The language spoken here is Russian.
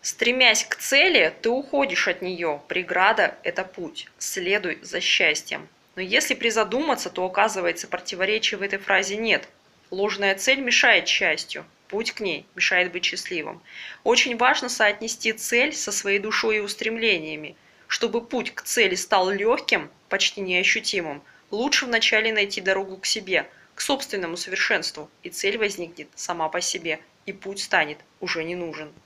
Стремясь к цели, ты уходишь от нее. Преграда – это путь. Следуй за счастьем. Но если призадуматься, то оказывается, противоречия в этой фразе нет. Ложная цель мешает счастью. Путь к ней мешает быть счастливым. Очень важно соотнести цель со своей душой и устремлениями. Чтобы путь к цели стал легким, почти неощутимым, лучше вначале найти дорогу к себе, к собственному совершенству, и цель возникнет сама по себе, и путь станет уже не нужен.